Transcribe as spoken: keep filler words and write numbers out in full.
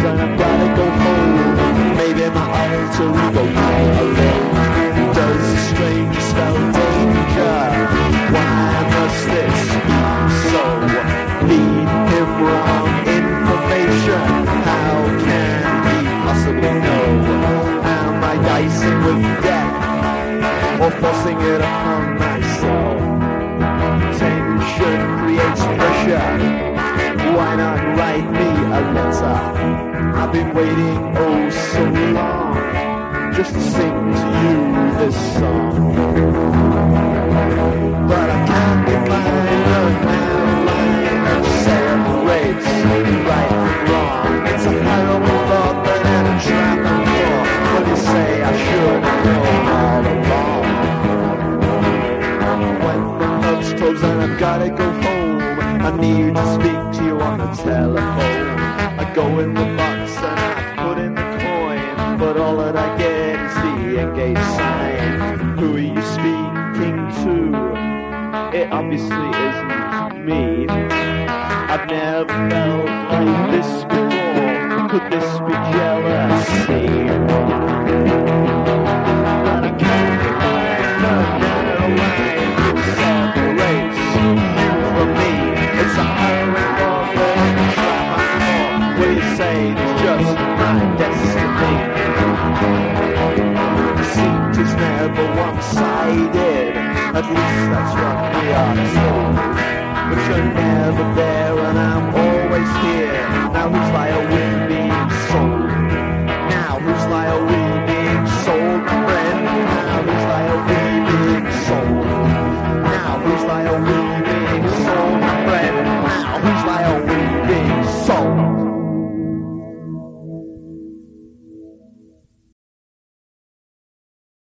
clothes and I've gotta go home. Maybe my alter ego night alone. Does a strange spell danger? Why must this be so? Feed him wrong information. How can he possibly know? Am I dicing with death or forcing it upon myself? Tension creates pressure. Why not write me a letter? I've been waiting oh so long just to sing to you this song. But I can't define the narrow line that separates right from wrong. It's a horrible thought that I'm a trap and for. What do you say I should know all along? When the pub's closed and I've gotta go home, I need to speak to you on the telephone. I go in the box and I put in the coin, but all that I get is the engaged sign. Who are you speaking to? It obviously isn't me. I've never felt like this before. Could this be jealousy? But I can't find the narrow line that separates you from me. It's a hiring offer and a trap I'm for. Will you say it's just my destiny? Deceit is never one-sided. At least that's what we are told. But you're never there